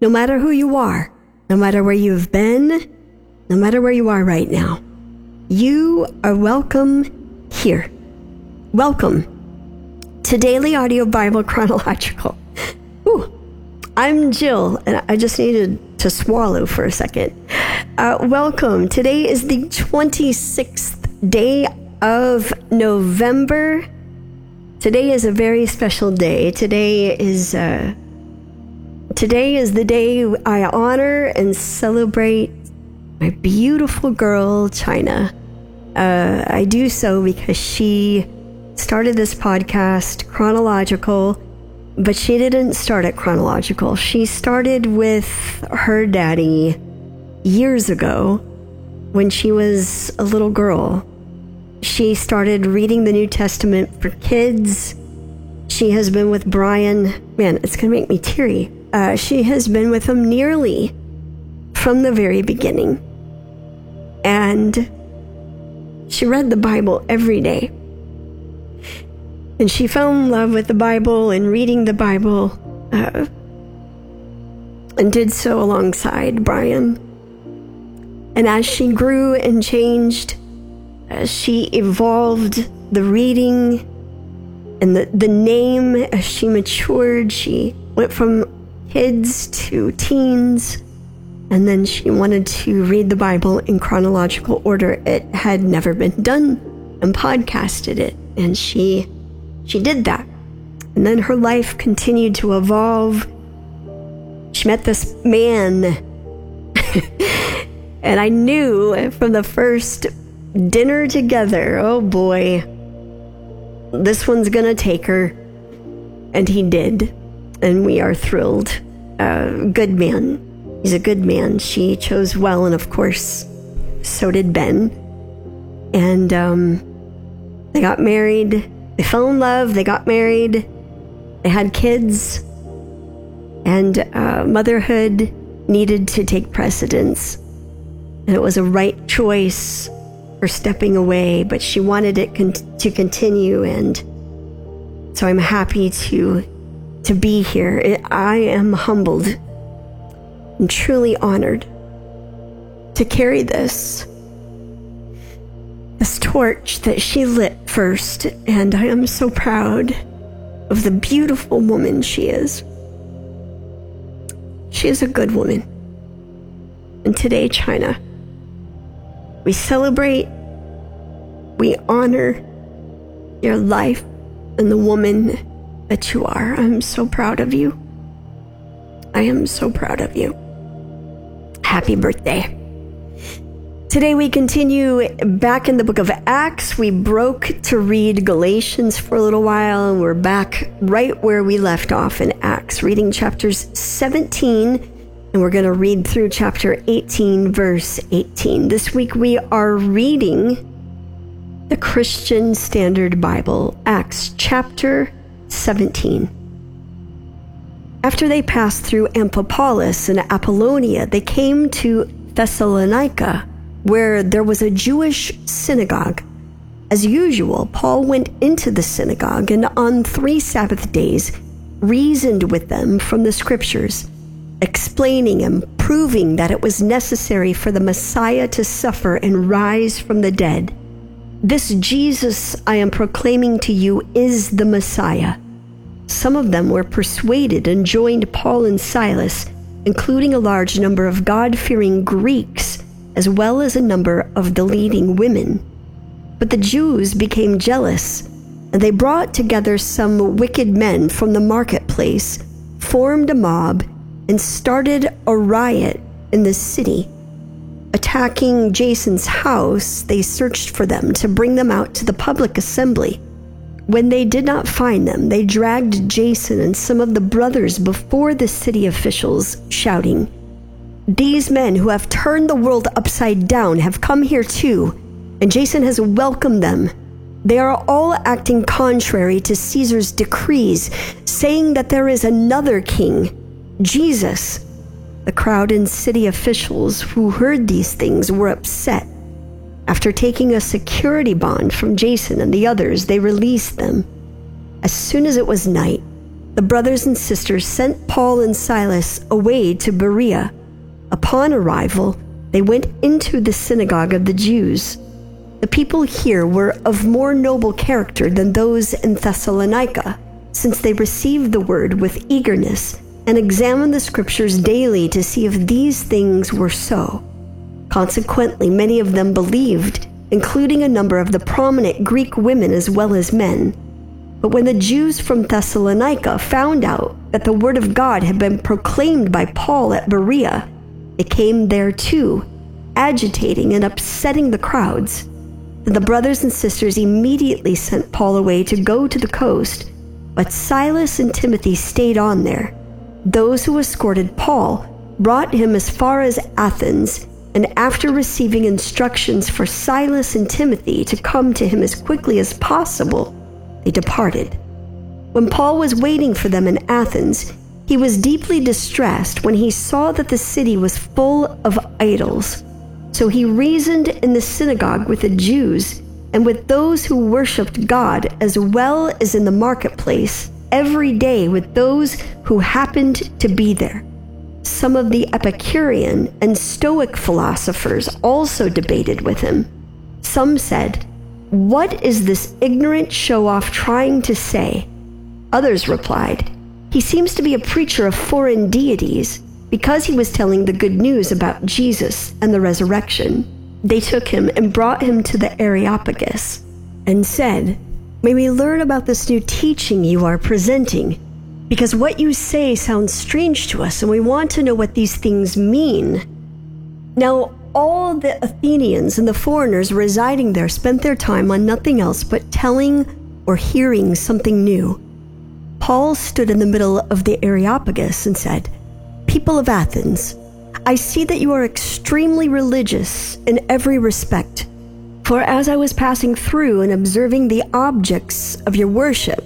no matter who you are, no matter where you've been, no matter where you are right now, you are welcome here. Welcome to Daily Audio Bible Chronological. Ooh, I'm Jill, and I just needed to swallow for a second. Welcome. Today is the 26th day of November. Today is a very special day. Today is the day I honor and celebrate my beautiful girl, China. I do so because she started this podcast, Chronological, but she didn't start at Chronological. She started with her daddy years ago when she was a little girl. She started reading the New Testament for kids. She has been with Brian. Man, it's going to make me teary. She has been with him nearly from the very beginning. And she read the Bible every day. And she fell in love with the Bible and reading the Bible, and did so alongside Brian. And as she grew and changed, as she evolved the reading and the name, as she matured, she went from kids to teens, and then she wanted to read the Bible in chronological order. It had never been done, and podcasted it, and she did that. And then her life continued to evolve. She met this man, and I knew from the first dinner together, oh boy, this one's gonna take her. And he did, and we are thrilled. Good man. He's a good man. She chose well, and of course, so did Ben. And they got married. They fell in love. They got married. They had kids. And motherhood needed to take precedence. And it was a right choice for stepping away, but she wanted it to continue. And so I'm happy to be here. I am humbled and truly honored to carry this torch that she lit first, and I am so proud of the beautiful woman she is. She is a good woman. And today, China, we celebrate, we honor your life and the woman that you are. I'm so proud of you. I am so proud of you. Happy birthday. Today we continue back in the book of Acts. We broke to read Galatians for a little while, and we're back right where we left off in Acts, reading chapters 17, and we're going to read through chapter 18, verse 18. This week we are reading the Christian Standard Bible, Acts chapter 17. After they passed through Amphipolis and Apollonia, they came to Thessalonica, where there was a Jewish synagogue. As usual, Paul went into the synagogue and on 3 Sabbath days reasoned with them from the scriptures, explaining and proving that it was necessary for the Messiah to suffer and rise from the dead. This Jesus I am proclaiming to you is the Messiah. Some of them were persuaded and joined Paul and Silas, including a large number of God-fearing Greeks, as well as a number of the leading women. But the Jews became jealous, and they brought together some wicked men from the marketplace, formed a mob, and started a riot in the city. Attacking Jason's house, they searched for them to bring them out to the public assembly. When they did not find them, they dragged Jason and some of the brothers before the city officials, shouting, "These men who have turned the world upside down have come here too, and Jason has welcomed them. They are all acting contrary to Caesar's decrees, saying that there is another king, Jesus." The crowd and city officials who heard these things were upset. After taking a security bond from Jason and the others, they released them. As soon as it was night, the brothers and sisters sent Paul and Silas away to Berea. Upon arrival, they went into the synagogue of the Jews. The people here were of more noble character than those in Thessalonica, since they received the word with eagerness and examined the scriptures daily to see if these things were so. Consequently, many of them believed, including a number of the prominent Greek women as well as men. But when the Jews from Thessalonica found out that the word of God had been proclaimed by Paul at Berea, they came there too, agitating and upsetting the crowds. And the brothers and sisters immediately sent Paul away to go to the coast, but Silas and Timothy stayed on there. Those who escorted Paul brought him as far as Athens, and after receiving instructions for Silas and Timothy to come to him as quickly as possible, they departed. When Paul was waiting for them in Athens, he was deeply distressed when he saw that the city was full of idols. So he reasoned in the synagogue with the Jews and with those who worshipped God, as well as in the marketplace, every day with those who happened to be there. Some of the Epicurean and Stoic philosophers also debated with him. Some said, "What is this ignorant show-off trying to say?" Others replied, "He seems to be a preacher of foreign deities because he was telling the good news about Jesus and the resurrection." They took him and brought him to the Areopagus and said, "May we learn about this new teaching you are presenting? Because what you say sounds strange to us, and we want to know what these things mean." Now, all the Athenians and the foreigners residing there spent their time on nothing else but telling or hearing something new. Paul stood in the middle of the Areopagus and said, "People of Athens, I see that you are extremely religious in every respect. For as I was passing through and observing the objects of your worship,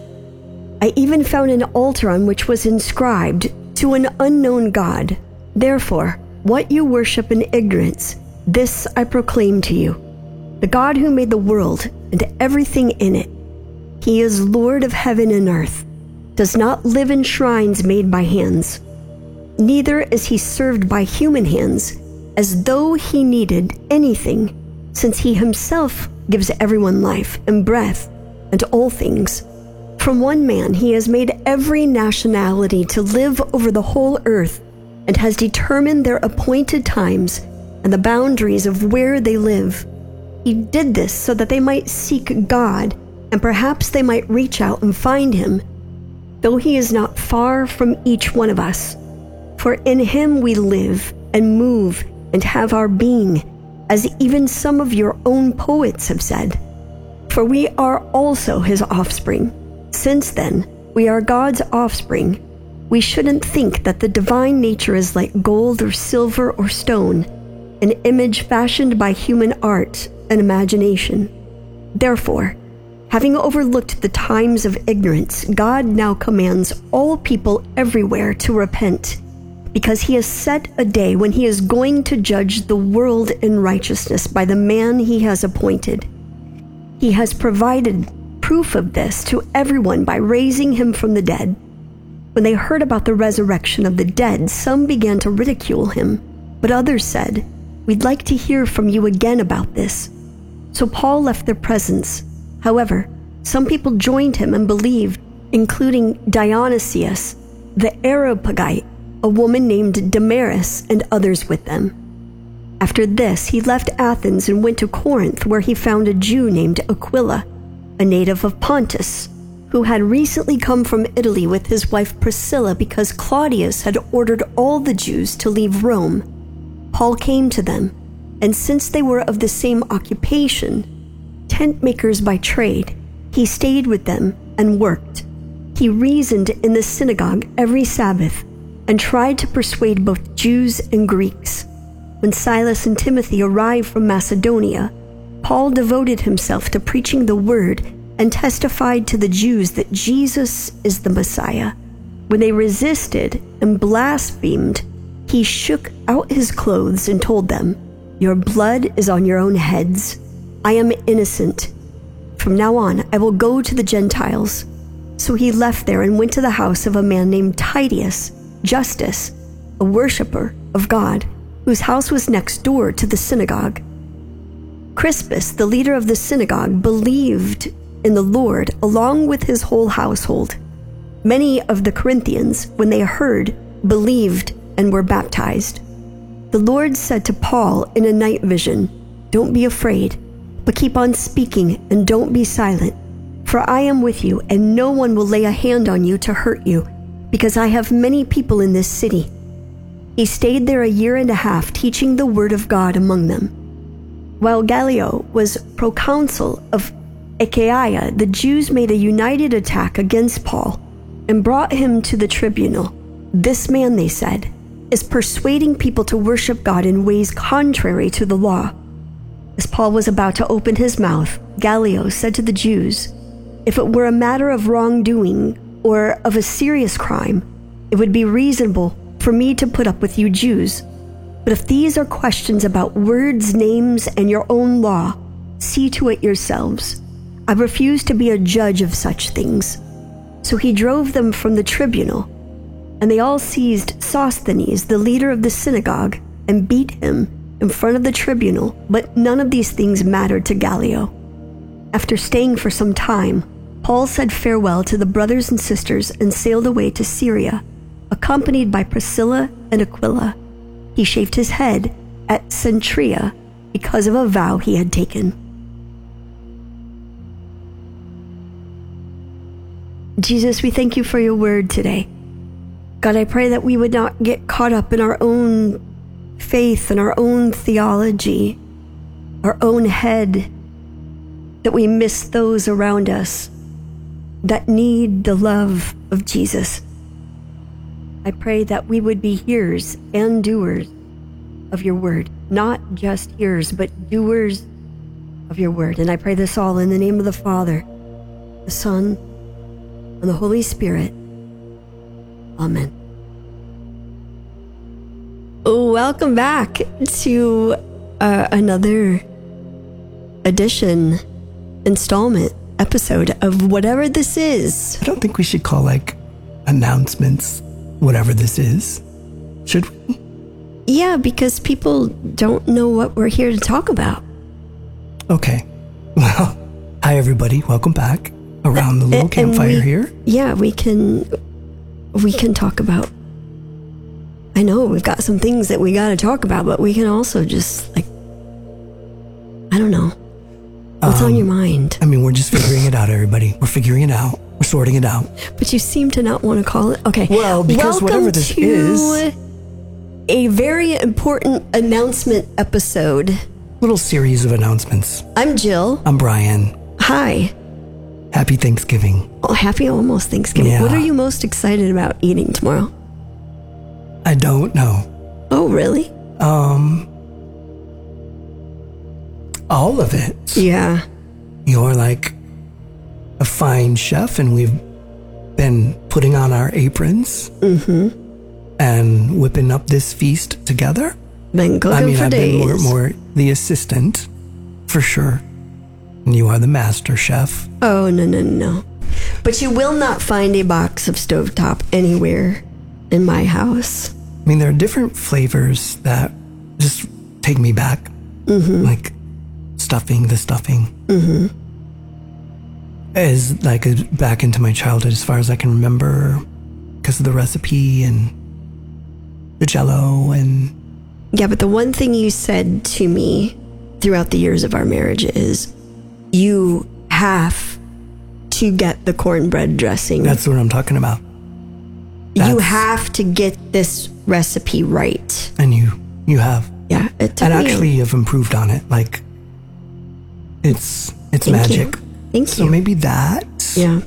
I even found an altar on which was inscribed, 'To an unknown God.' Therefore, what you worship in ignorance, this I proclaim to you. The God who made the world and everything in it, he is Lord of heaven and earth, does not live in shrines made by hands. Neither is he served by human hands, as though he needed anything, since he himself gives everyone life and breath and all things. From one man he has made every nationality to live over the whole earth, and has determined their appointed times and the boundaries of where they live. He did this so that they might seek God, and perhaps they might reach out and find him, though he is not far from each one of us. For in him we live and move and have our being, as even some of your own poets have said. For we are also his offspring. Since then, we are God's offspring. We shouldn't think that the divine nature is like gold or silver or stone, an image fashioned by human art and imagination. Therefore, having overlooked the times of ignorance, God now commands all people everywhere to repent, because he has set a day when he is going to judge the world in righteousness by the man he has appointed. He has provided proof of this to everyone by raising him from the dead. When they heard about the resurrection of the dead, some began to ridicule him, but others said, "We'd like to hear from you again about this." So Paul left their presence. However, some people joined him and believed, including Dionysius, the Areopagite, a woman named Damaris, and others with them. After this, he left Athens and went to Corinth, where he found a Jew named Aquila, a native of Pontus, who had recently come from Italy with his wife Priscilla because Claudius had ordered all the Jews to leave Rome. Paul came to them, and since they were of the same occupation, tent makers by trade, he stayed with them and worked. He reasoned in the synagogue every Sabbath and tried to persuade both Jews and Greeks. When Silas and Timothy arrived from Macedonia, Paul devoted himself to preaching the word and testified to the Jews that Jesus is the Messiah. When they resisted and blasphemed, he shook out his clothes and told them, "Your blood is on your own heads. I am innocent. From now on, I will go to the Gentiles." So he left there and went to the house of a man named Titius Justus, a worshiper of God, whose house was next door to the synagogue. Crispus, the leader of the synagogue, believed in the Lord along with his whole household. Many of the Corinthians, when they heard, believed and were baptized. The Lord said to Paul in a night vision, "Don't be afraid, but keep on speaking and don't be silent. For I am with you, and no one will lay a hand on you to hurt you, because I have many people in this city." He stayed there 1.5 years, teaching the word of God among them. While Gallio was proconsul of Achaia, the Jews made a united attack against Paul and brought him to the tribunal. "This man," they said, "is persuading people to worship God in ways contrary to the law." As Paul was about to open his mouth, Gallio said to the Jews, "If it were a matter of wrongdoing or of a serious crime, it would be reasonable for me to put up with you Jews. But if these are questions about words, names, and your own law, see to it yourselves. I refuse to be a judge of such things." So he drove them from the tribunal, and they all seized Sosthenes, the leader of the synagogue, and beat him in front of the tribunal, but none of these things mattered to Gallio. After staying for some time, Paul said farewell to the brothers and sisters and sailed away to Syria, accompanied by Priscilla and Aquila. He shaved his head at Cenchrea because of a vow he had taken. Jesus, we thank you for your word today. God, I pray that we would not get caught up in our own faith and our own theology, our own head, that we miss those around us that need the love of Jesus. I pray that we would be hearers and doers of your word, not just hearers, but doers of your word. And I pray this all in the name of the Father, the Son, and the Holy Spirit. Amen. Welcome back to another installment episode of whatever this is. I don't think we should call announcements whatever this is. Should we? Yeah, because people don't know what we're here to talk about. Okay. Well, hi everybody. Welcome back around the little campfire here. Yeah, we can talk about, I know we've got some things that we got to talk about, but we can also just I don't know. What's on your mind? I mean, we're just figuring it out, everybody. We're figuring it out. We're sorting it out. But you seem to not want to call it. Okay. Well, because whatever this is, a very important announcement episode. Little series of announcements. I'm Jill. I'm Brian. Hi. Happy Thanksgiving. Oh, happy almost Thanksgiving. Yeah. What are you most excited about eating tomorrow? I don't know. Oh, really? All of it. Yeah. You're like a fine chef, and we've been putting on our aprons and whipping up this feast together. Been cooking for days. I've been more the assistant, for sure. And you are the master chef. Oh, no. But you will not find a box of stovetop anywhere in my house. I mean, there are different flavors that just take me back. Like the stuffing. Is back into my childhood as far as I can remember, because of the recipe and the Jell-O and... Yeah, but the one thing you said to me throughout the years of our marriage is you have to get the cornbread dressing. That's what I'm talking about. You have to get this recipe right. And you have. Yeah, it took and me actually you've improved on it. It's magic. Thank you. So maybe that. Yeah.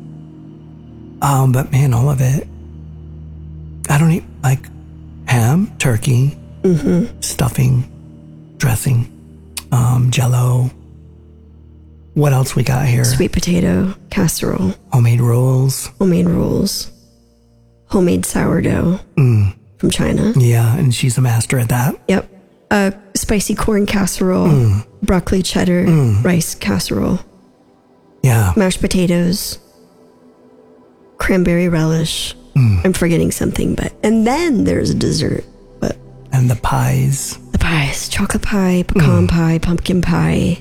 But man, all of it. I don't eat ham, turkey, stuffing, dressing, Jell-O. What else we got here? Sweet potato casserole. Homemade rolls. Homemade sourdough from China. Yeah, and she's a master at that. Yep. Spicy corn casserole, broccoli cheddar, rice casserole. Yeah. Mashed potatoes. cranberry relish. I'm forgetting something, and then there's dessert. But And the pies. the pies, chocolate pie, pecan pie, pumpkin pie.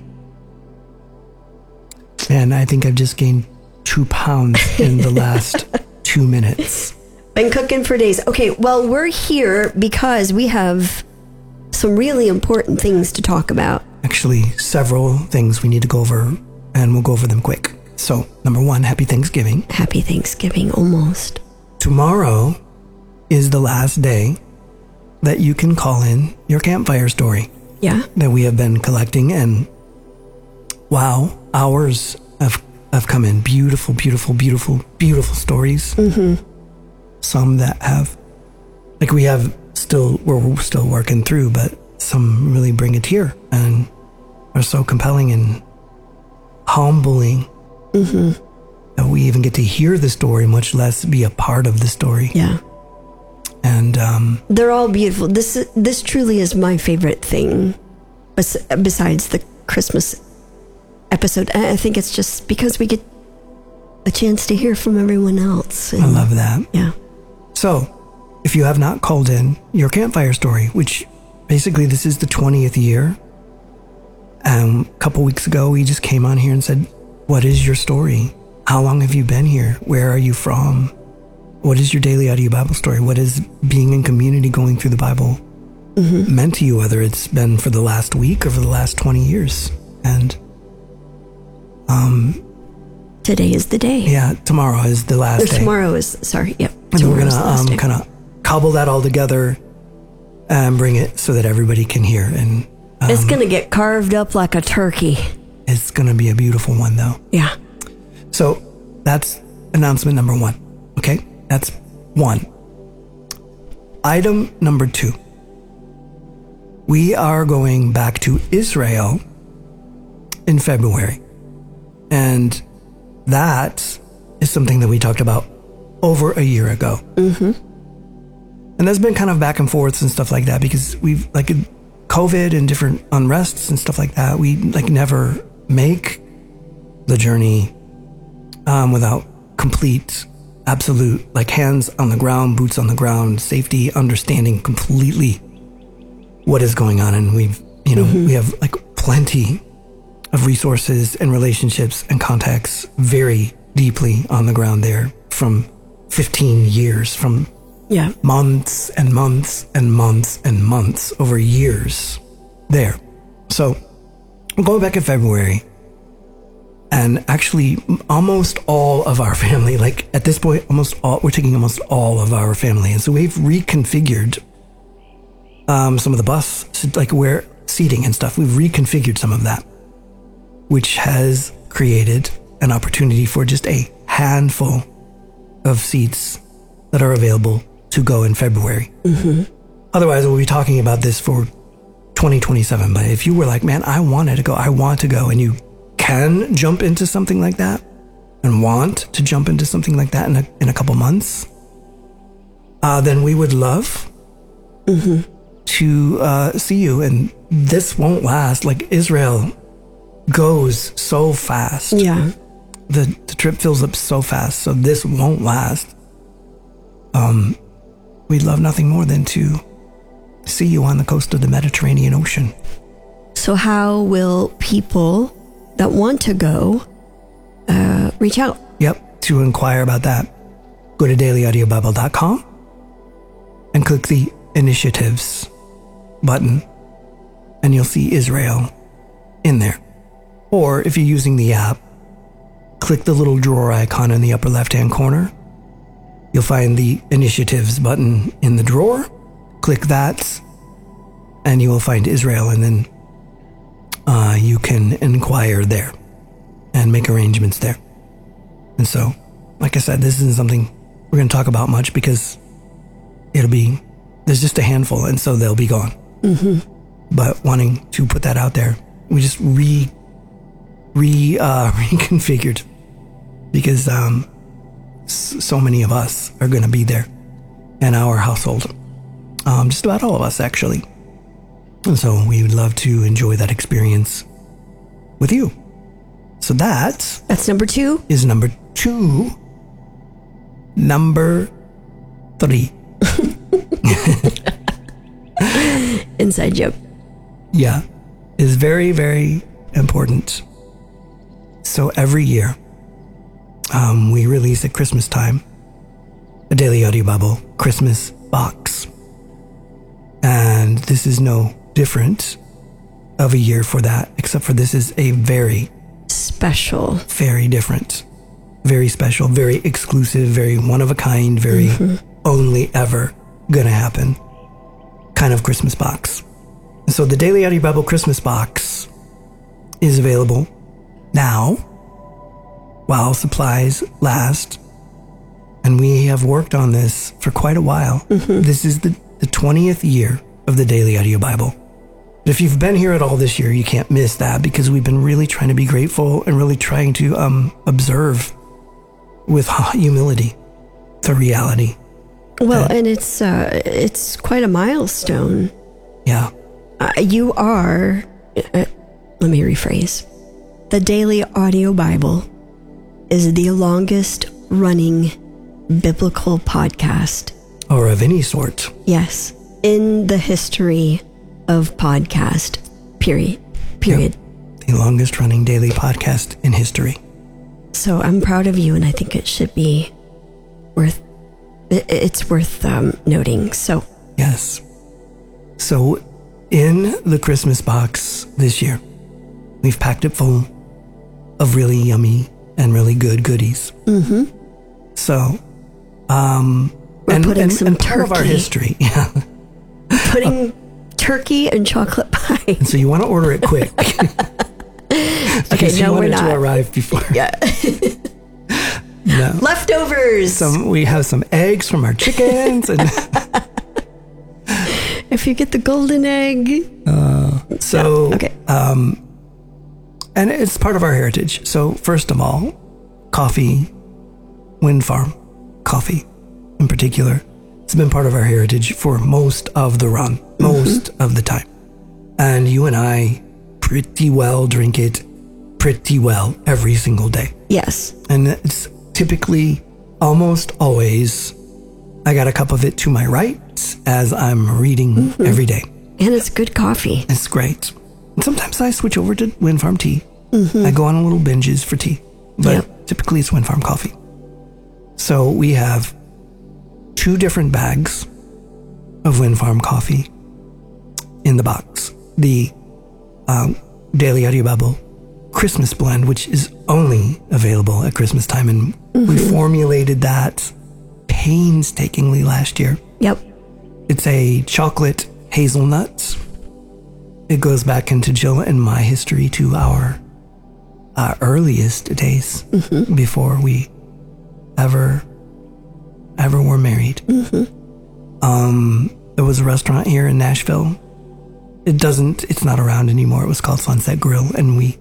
And I think I've just gained 2 pounds in the last 2 minutes. Been cooking for days. Okay, well, we're here because we have some really important things to talk about. Actually, several things we need to go over, and we'll go over them quick. So, number 1, happy Thanksgiving. Happy Thanksgiving, almost. Tomorrow is the last day that you can call in your campfire story Yeah. that we have been collecting. And wow, hours have come in. Beautiful, beautiful, beautiful, beautiful stories. Some that have, like we're still working through, but some really bring a tear and are so compelling and humbling. That we even get to hear the story, much less be a part of the story. Yeah. And They're all beautiful. This truly is my favorite thing besides the Christmas episode. I think it's just because we get a chance to hear from everyone else. I love that. Yeah. So, if you have not called in your campfire story, which basically this is the 20th year, a couple weeks ago we just came on here and said, what is your story? How long have you been here? Where are you from? What is your daily audio Bible story? What is being in community going through the Bible meant to you, whether it's been for the last week or for the last 20 years? And Today is the day. yeah, tomorrow is the last day. Tomorrow is, sorry, yep. And we're Tomorrow's the last going day. to kind of cobble that all together and bring it so that everybody can hear. And It's going to get carved up like a turkey. it's going to be a beautiful one, though. Yeah. So that's announcement number 1. Okay, that's 1. Item number 2. We are going back to Israel in February. And that is something that we talked about over a year ago. And there's been kind of back and forths and stuff like that because we've, like, COVID and different unrests and stuff like that, we, like, never make the journey without complete, absolute, like, hands on the ground, boots on the ground, safety, understanding completely what is going on. And we've, we have, like, plenty of resources and relationships and contacts very deeply on the ground there from 15 years, from Yeah. months and months and months and months over years there. So I'm going back in February, and actually almost all of our family, like at this point, we're taking almost all of our family. And so we've reconfigured some of the bus, like where seating and stuff, we've reconfigured some of that, which has created an opportunity for just a handful of seats that are available to go in February. Otherwise, we'll be talking about this for 2027. But if you were like, man, I want to go, and you can jump into something like that and want to jump into something like that in a couple months, then we would love to see you. And this won't last. Like, Israel goes so fast. Yeah. The trip fills up so fast, so this won't last. We'd love nothing more than to see you on the coast of the Mediterranean Ocean. So how will people that want to go reach out? Yep, to inquire about that, go to dailyaudiobible.com and click the initiatives button, and you'll see Israel in there. Or if you're using the app, click the little drawer icon in the upper left-hand corner. You'll find the initiatives button in the drawer. Click that, and you will find Israel, and then you can inquire there and make arrangements there. And so, like I said, this isn't something we're going to talk about much because there's just a handful, and so they'll be gone. But wanting to put that out there, we just reconfigured because so many of us are going to be there in our household. Just about all of us, actually. And so we would love to enjoy that experience with you. So that's That's number 2. is number 2. number 3. Inside joke. Yeah, is very, very important. So every year, we release at Christmas time a Daily Audio Bible Christmas box. And this is no different of a year for that, except for this is a very special, very different, very special, very exclusive, very one of a kind, very only ever gonna happen kind of Christmas box. So the Daily Audio Bible Christmas box is available now while supplies last. And we have worked on this for quite a while. This is the 20th year of the Daily Audio Bible. If you've been here at all this year, you can't miss that, because we've been really trying to be grateful and really trying to observe with humility the reality. Well, and it's quite a milestone. Yeah. You are, let me rephrase. The Daily Audio Bible is the longest running biblical podcast. Or of any sort. Yes. In the history of podcast, period. Yep. The longest running daily podcast in history. So I'm proud of you, and I think it should be worth noting. So yes. So in the Christmas box this year, we've packed it full of really yummy and really good goodies. So, we're putting some part of our history, yeah. Putting turkey and chocolate pie. And so you want to order it quick. Okay, you no, want we're it not. to arrive before. Yeah. No. Leftovers. We have some eggs from our chickens, and if you get the golden egg. Okay. And it's part of our heritage. So first of all, coffee, Wind Farm coffee in particular, it's been part of our heritage for most of the run, most of the time. And you and I pretty well drink it pretty well every single day. Yes. And it's typically, almost always, I got a cup of it to my right as I'm reading every day. And it's good coffee. It's great. And sometimes I switch over to Wind Farm tea. I go on a little binges for tea. But typically it's Wind Farm coffee. So we have 2 different bags of Wind Farm coffee in the box. The Daily Audio Bible Christmas blend, which is only available at Christmas time. And we formulated that painstakingly last year. Yep. It's a chocolate hazelnut. It goes back into Jill and my history to our earliest days before we ever were married. There was a restaurant here in Nashville. It's not around anymore. It was called Sunset Grill. And we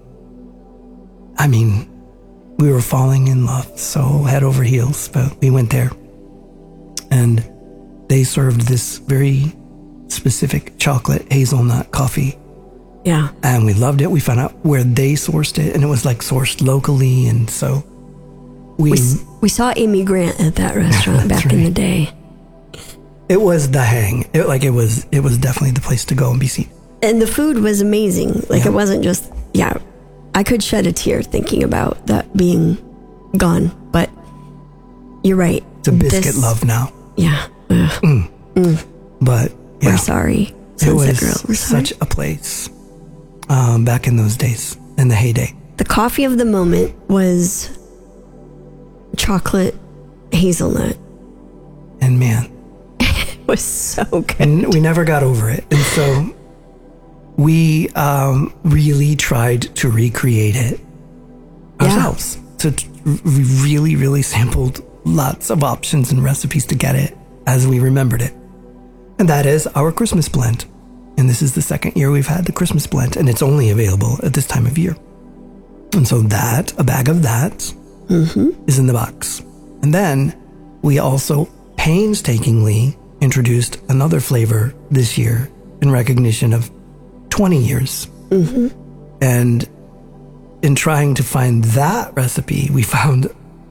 were falling in love so head over heels, but we went there and they served this very specific chocolate hazelnut coffee. Yeah. And we loved it. We found out where they sourced it, and it was like sourced locally. And so we saw Amy Grant at that restaurant back in the day. It was the hang. It was definitely the place to go and be seen. And the food was amazing. It wasn't just, I could shed a tear thinking about that being gone, but you're right. It's a biscuit love now. Yeah. But yeah. We're sorry. Sunset Grill. We're sorry. Such a place back in those days, in the heyday. The coffee of the moment was chocolate hazelnut. And man, it was so good. And we never got over it. And so we really tried to recreate it ourselves. So we really, really sampled lots of options and recipes to get it as we remembered it. And that is our Christmas blend. And this is the second year we've had the Christmas blend, and it's only available at this time of year. And so a bag of that is in the box. And then we also painstakingly introduced another flavor this year in recognition of 20 years. And in trying to find that recipe, we found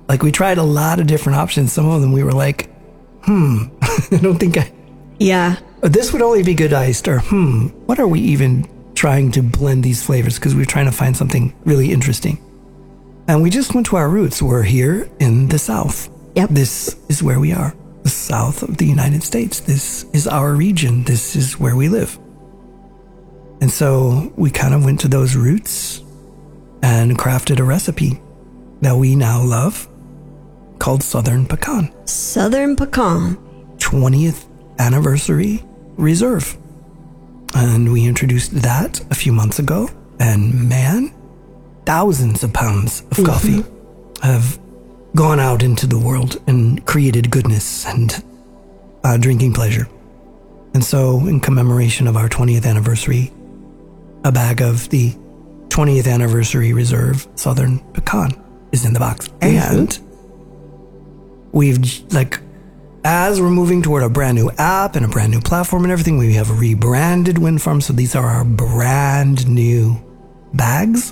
Like, we tried a lot of different options. Some of them we were like, I don't think Yeah. this would only be good iced, or what are we even trying to blend these flavors? Because we were trying to find something really interesting. And we just went to our roots. We're here in the South. Yep. This is where we are, the South of the United States. This is our region. This is where we live. And so we kind of went to those roots and crafted a recipe that we now love called Southern Pecan. Southern Pecan. 20th Anniversary Reserve. And we introduced that a few months ago. And man, thousands of pounds of coffee have gone out into the world and created goodness and drinking pleasure. And so, in commemoration of our 20th anniversary, a bag of the 20th Anniversary Reserve Southern Pecan is in the box. And we've, like, as we're moving toward a brand new app and a brand new platform and everything, we have rebranded Wind Farm. So these are our brand new bags.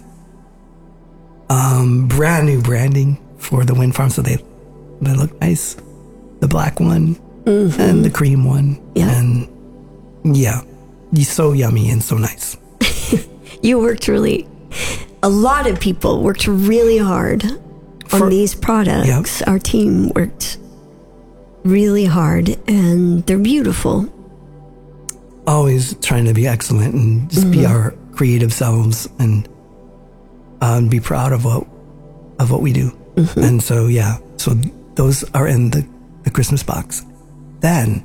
Brand new branding for the Wind Farm. So they look nice. The black one and the cream one. Yeah. And yeah, so yummy and so nice. You worked a lot of people worked really hard on these products. Yep. Our team worked really hard, and they're beautiful. Always trying to be excellent and just be our creative selves and be proud of what we do. And so, yeah, so those are in the Christmas box. And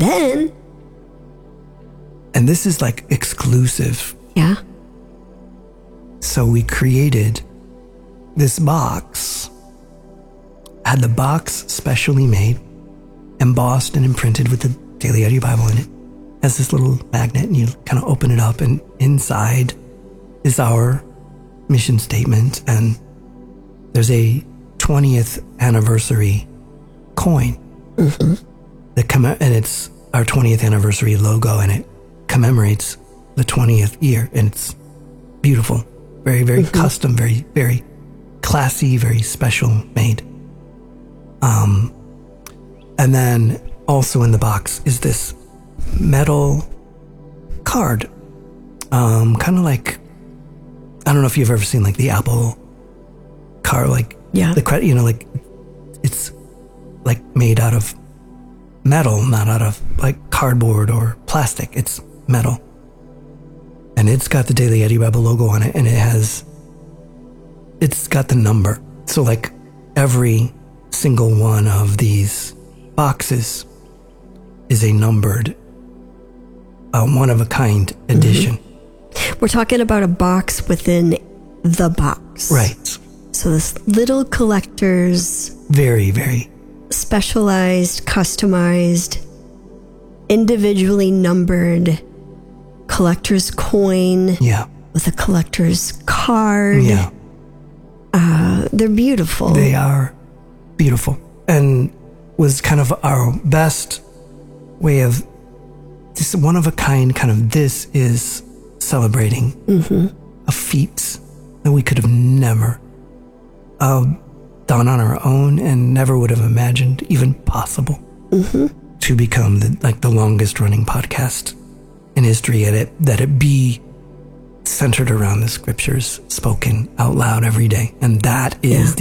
this is like exclusive. Yeah. So we created this box, had the box specially made, embossed and imprinted with the Daily Eddy Bible in it. Has this little magnet, and you kind of open it up, and inside is our mission statement, and there's a 20th anniversary coin. And it's our 20th anniversary logo, and it commemorates the 20th year, and it's beautiful. Very, very custom, very, very classy, very special made. And then also in the box is this metal card. Kind of like, I don't know if you've ever seen like the Apple card, like the credit, like it's like made out of metal, not out of like cardboard or plastic. It's metal. And it's got the Daily Eddy Bible logo on it, and it's got the number. So like every single one of these boxes is a numbered, one-of-a-kind edition. We're talking about a box within the box. Right. So this little collector's very, very specialized, customized, individually numbered collector's coin with a collector's card. Yeah. They're beautiful. They are beautiful. And was kind of our best way of just one of a kind, kind of this is celebrating a feat that we could have never done on our own and never would have imagined even possible to become the longest running podcast in history, that it be centered around the scriptures spoken out loud every day. And that is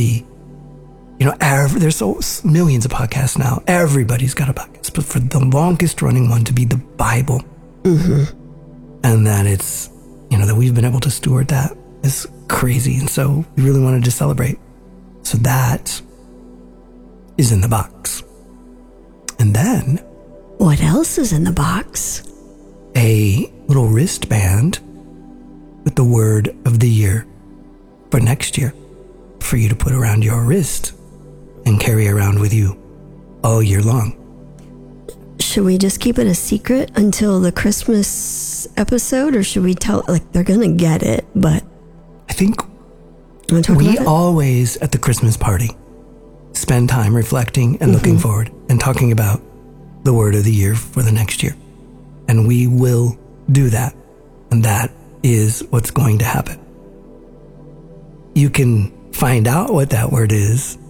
there's millions of podcasts now. Everybody's got a podcast, but for the longest running one to be the Bible, and that it's, that we've been able to steward that is crazy. And so we really wanted to celebrate. So that is in the box. And then what else is in the box? A little wristband with the word of the year for next year for you to put around your wrist and carry around with you all year long. Should we just keep it a secret until the Christmas episode, or should we tell, they're going to get it, but I think we always at the Christmas party spend time reflecting and looking forward and talking about the word of the year for the next year. And we will do that. And that is what's going to happen. You can find out what that word is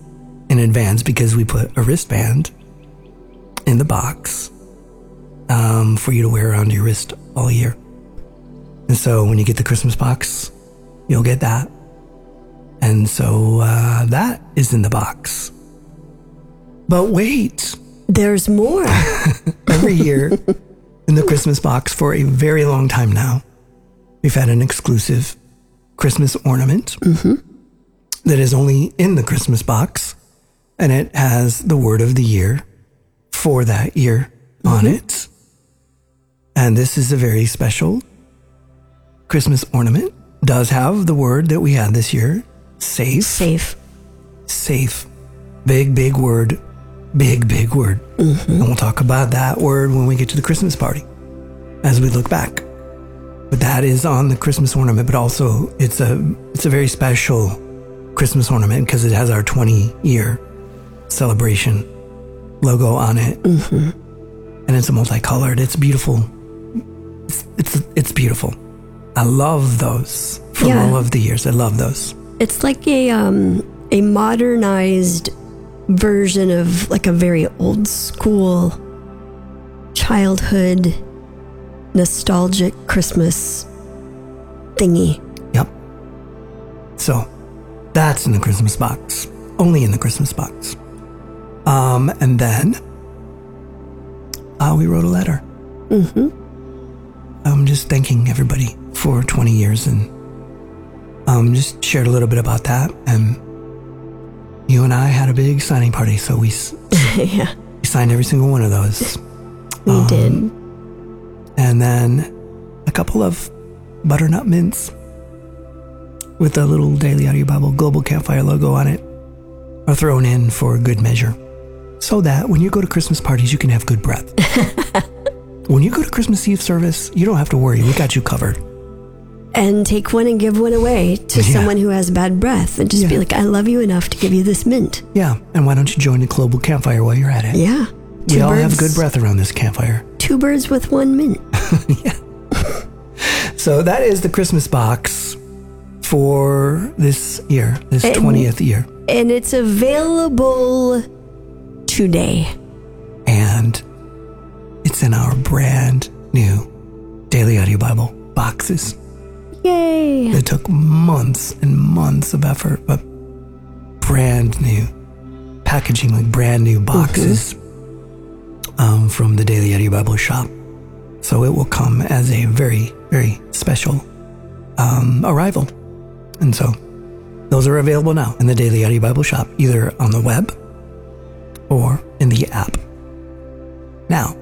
in advance because we put a wristband in the box for you to wear around your wrist all year. And so when you get the Christmas box, you'll get that. And so that is in the box. But wait. There's more. Every year in the Christmas box for a very long time now, we've had an exclusive Christmas ornament that is only in the Christmas box. And it has the word of the year for that year on it. And this is a very special Christmas ornament. Does have the word that we had this year. Safe. Safe. Big word. Big word. And we'll talk about that word when we get to the Christmas party as we look back. But that is on the Christmas ornament, but also it's a very special Christmas ornament because it has our 20-year celebration logo on it. And it's a multicolored. It's beautiful. It's beautiful. I love those from all of the years. I love those. It's like a modernized version of like a very old school childhood nostalgic Christmas thingy. Yep. So that's in the Christmas box. Only in the Christmas box. And then we wrote a letter. Just thanking everybody for 20 years and just shared a little bit about that. And you and I had a big signing party, so we signed every single one of those. We did. And then a couple of butternut mints with the little Daily Audio Bible Global Campfire logo on it are thrown in for good measure, so that when you go to Christmas parties, you can have good breath. When you go to Christmas Eve service, you don't have to worry. We got you covered. And take one and give one away to someone who has bad breath. And just be like, I love you enough to give you this mint. Yeah. And why don't you join the Global Campfire while you're at it? Yeah. We all have good breath around this campfire. 2 birds with 1 mint. Yeah. So that is the Christmas box for this year, this 20th year. And it's available today. And it's in our brand new Daily Audio Bible boxes. Yay! It took months and months of effort, but brand new packaging, like brand new boxes from the Daily Audio Bible shop. So it will come as a very, very special arrival. And so those are available now in the Daily Audio Bible shop, either on the web or in the app. Now,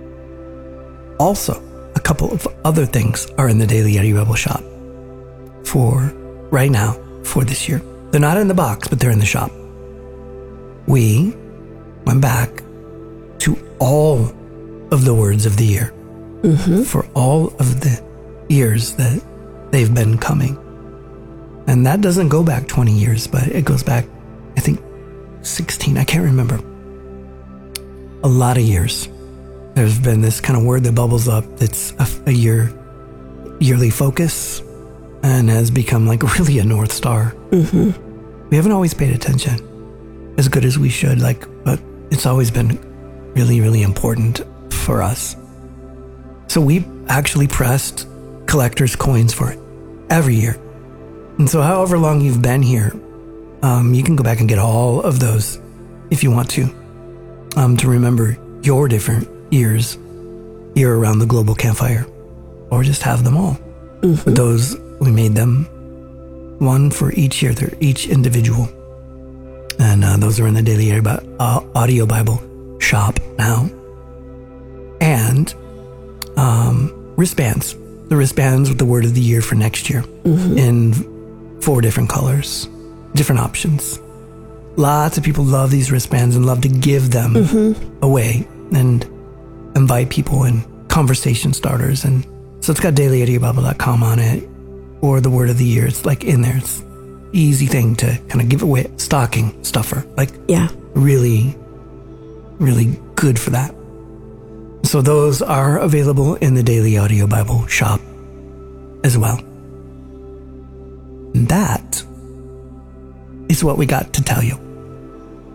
also, a couple of other things are in the Daily Audio Bible shop for right now, for this year. They're not in the box, but they're in the shop. We went back to all of the words of the year for all of the years that they've been coming. And that doesn't go back 20 years, but it goes back, I think, 16. I can't remember. A lot of years. There's been this kind of word that bubbles up that's a yearly focus and has become like really a North Star. We haven't always paid attention as good as we should, but it's always been really, really important for us. So we actually pressed collector's coins for it every year. And so however long you've been here, you can go back and get all of those if you want to remember your different years here around the Global Campfire, or just have them all. But those, we made them one for each year. They're each individual. And those are in the Daily Audio Bible shop now. And wristbands. The wristbands with the word of the year for next year in 4 different colors, different options. Lots of people love these wristbands and love to give them away and invite people and conversation starters. And so it's got dailyaudiobible.com on it, or the word of the year. It's like in there. It's easy thing to kind of give away. Stocking stuffer. Really, really good for that. So those are available in the Daily Audio Bible shop as well. And that is what we got to tell you.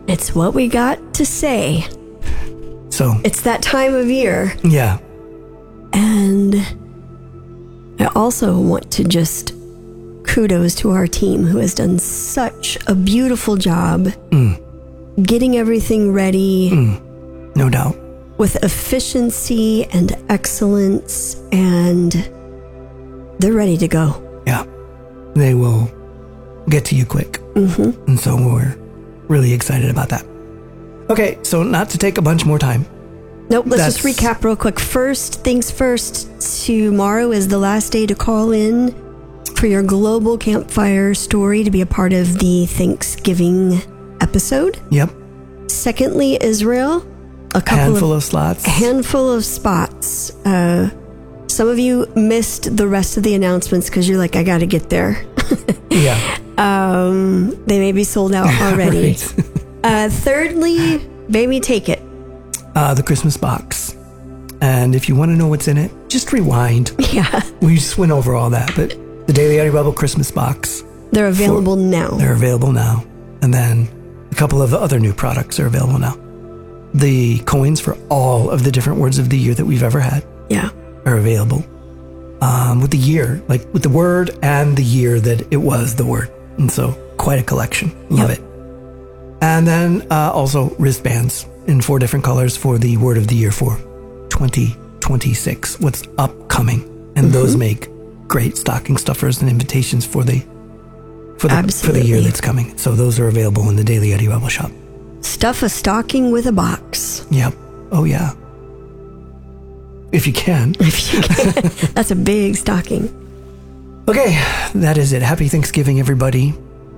It's what we got to say. So It's that time of year. yeah, And I also want to just kudos to our team who has done such a beautiful job getting everything ready no doubt. with efficiency and excellence, and they're ready to go. Yeah, they will get to you quick. And so we're really excited about that. Okay, so not to take a bunch more time. Nope, let's just That's- recap real quick. First things first, tomorrow is the last day to call in for your global campfire story to be a part of the Thanksgiving episode. Yep, Secondly, Israel, a handful of slots. handful of spots. Some of you missed the rest of the announcements because you're like, I got to get there. Yeah, They may be sold out already. right. Thirdly, baby, take it. The Christmas box. And if you want to know what's in it, just rewind. Yeah, We just went over all that, but the Daily Audio Bible Christmas box, they're available now. they're available now. And then a couple of the other new products are available now. The coins for all of the different words of the year that we've ever had Yeah. are available. With the year, like with the word and the year that it was the word. And so quite a collection. Love Yep. it. And then also wristbands in 4 different colors for the word of the year for 2026, what's upcoming. And those make great stocking stuffers and invitations for the year Absolutely. that's coming. So those are available in the Daily Audio Bible shop. Stuff a stocking with a box. Yep. Oh yeah. If you can. If you can. That's a big stocking. Okay, that is it. Happy Thanksgiving, everybody.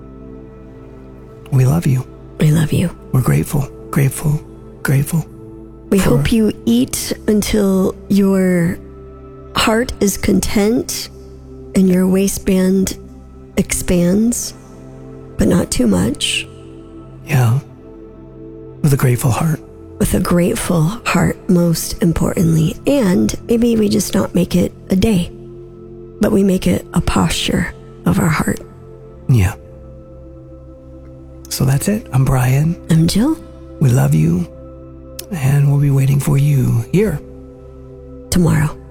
We love you. We love you. We're grateful, grateful, grateful. We hope you eat until your heart is content and your waistband expands, but not too much. Yeah. With a grateful heart. With a grateful heart, most importantly. And maybe we just not make it a day, but we make it a posture of our heart. Yeah. So that's it. I'm Brian. I'm Jill. We love you. And we'll be waiting for you here. Tomorrow.